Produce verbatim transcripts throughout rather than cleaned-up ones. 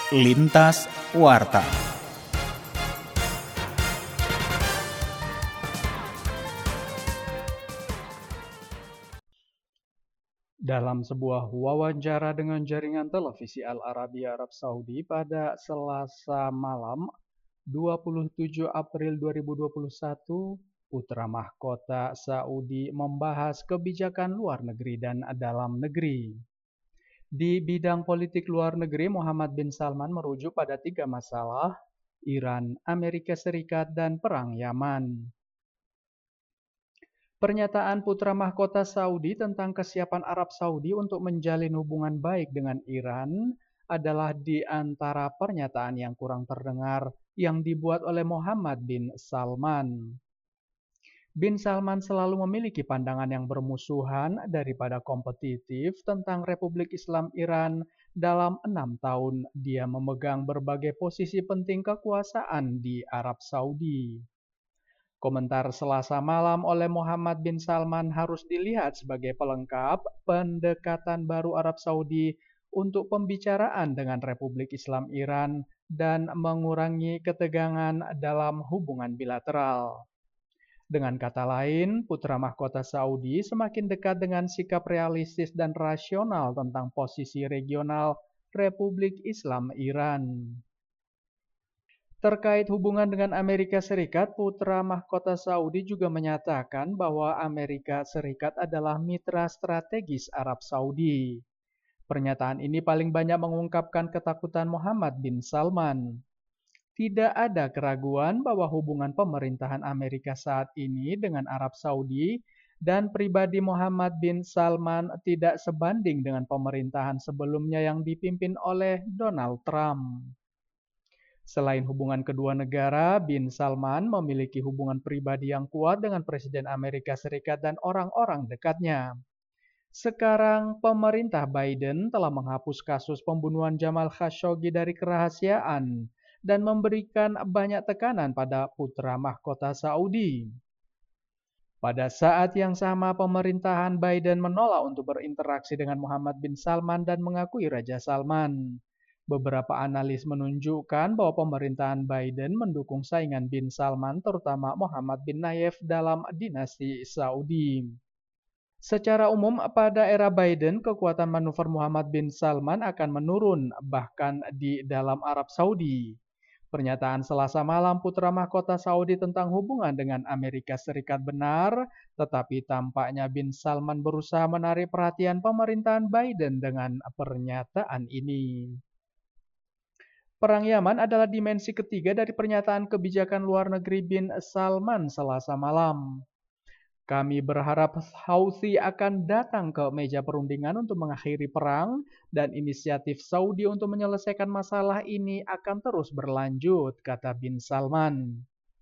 Lintas Warta. Dalam sebuah wawancara dengan jaringan televisi Al Arabiya Arab Saudi pada Selasa malam dua puluh tujuh April dua ribu dua puluh satu, putra mahkota Saudi membahas kebijakan luar negeri dan dalam negeri. Di bidang politik luar negeri, Muhammad bin Salman merujuk pada tiga masalah: Iran, Amerika Serikat, dan Perang Yaman. Pernyataan putra mahkota Saudi tentang kesiapan Arab Saudi untuk menjalin hubungan baik dengan Iran adalah di antara pernyataan yang kurang terdengar yang dibuat oleh Muhammad bin Salman. Bin Salman selalu memiliki pandangan yang bermusuhan daripada kompetitif tentang Republik Islam Iran. Dalam enam tahun, dia memegang berbagai posisi penting kekuasaan di Arab Saudi. Komentar Selasa malam oleh Muhammad bin Salman harus dilihat sebagai pelengkap pendekatan baru Arab Saudi untuk pembicaraan dengan Republik Islam Iran dan mengurangi ketegangan dalam hubungan bilateral. Dengan kata lain, putra mahkota Saudi semakin dekat dengan sikap realistis dan rasional tentang posisi regional Republik Islam Iran. Terkait hubungan dengan Amerika Serikat, putra mahkota Saudi juga menyatakan bahwa Amerika Serikat adalah mitra strategis Arab Saudi. Pernyataan ini paling banyak mengungkapkan ketakutan Muhammad bin Salman. Tidak ada keraguan bahwa hubungan pemerintahan Amerika saat ini dengan Arab Saudi dan pribadi Muhammad bin Salman tidak sebanding dengan pemerintahan sebelumnya yang dipimpin oleh Donald Trump. Selain hubungan kedua negara, bin Salman memiliki hubungan pribadi yang kuat dengan Presiden Amerika Serikat dan orang-orang dekatnya. Sekarang, pemerintah Biden telah menghapus kasus pembunuhan Jamal Khashoggi dari kerahasiaan dan memberikan banyak tekanan pada putra mahkota Saudi. Pada saat yang sama, pemerintahan Biden menolak untuk berinteraksi dengan Muhammad bin Salman dan mengakui Raja Salman. Beberapa analis menunjukkan bahwa pemerintahan Biden mendukung saingan bin Salman, terutama Muhammad bin Nayef dalam dinasti Saudi. Secara umum, pada era Biden, kekuatan manuver Muhammad bin Salman akan menurun, bahkan di dalam Arab Saudi. Pernyataan Selasa malam putra mahkota Saudi tentang hubungan dengan Amerika Serikat benar, tetapi tampaknya bin Salman berusaha menarik perhatian pemerintahan Biden dengan pernyataan ini. Perang Yaman adalah dimensi ketiga dari pernyataan kebijakan luar negeri bin Salman Selasa malam. Kami berharap Houthi akan datang ke meja perundingan untuk mengakhiri perang dan inisiatif Saudi untuk menyelesaikan masalah ini akan terus berlanjut, kata bin Salman.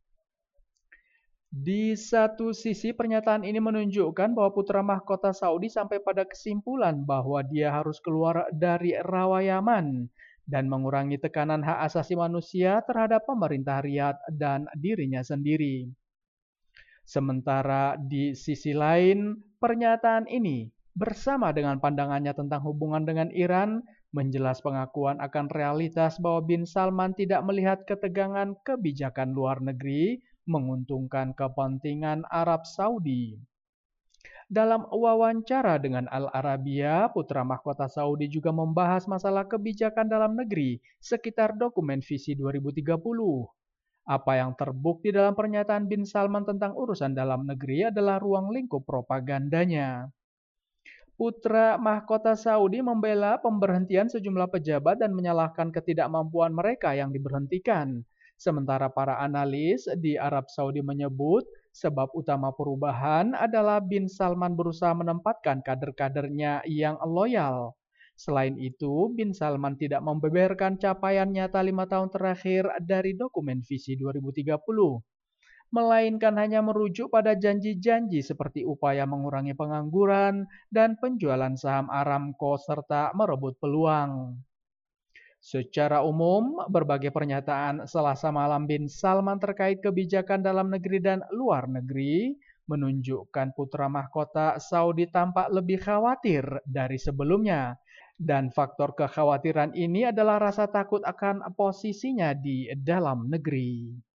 Di satu sisi, pernyataan ini menunjukkan bahwa putra mahkota Saudi sampai pada kesimpulan bahwa dia harus keluar dari rawa Yaman dan mengurangi tekanan hak asasi manusia terhadap pemerintah Riyadh dan dirinya sendiri. Sementara di sisi lain, pernyataan ini bersama dengan pandangannya tentang hubungan dengan Iran menjelas pengakuan akan realitas bahwa bin Salman tidak melihat ketegangan kebijakan luar negeri menguntungkan kepentingan Arab Saudi. Dalam wawancara dengan Al Arabiya, putra mahkota Saudi juga membahas masalah kebijakan dalam negeri sekitar dokumen visi dua ribu tiga puluh. Apa yang terbukti dalam pernyataan bin Salman tentang urusan dalam negeri adalah ruang lingkup propagandanya. Putra mahkota Saudi membela pemberhentian sejumlah pejabat dan menyalahkan ketidakmampuan mereka yang diberhentikan. Sementara para analis di Arab Saudi menyebut sebab utama perubahan adalah bin Salman berusaha menempatkan kader-kadernya yang loyal. Selain itu, bin Salman tidak membeberkan capaian nyata lima tahun terakhir dari dokumen visi dua ribu tiga puluh, melainkan hanya merujuk pada janji-janji seperti upaya mengurangi pengangguran dan penjualan saham Aramco serta merebut peluang. Secara umum, berbagai pernyataan Selasa malam bin Salman terkait kebijakan dalam negeri dan luar negeri menunjukkan putra mahkota Saudi tampak lebih khawatir dari sebelumnya Dan faktor kekhawatiran ini adalah rasa takut akan posisinya di dalam negeri.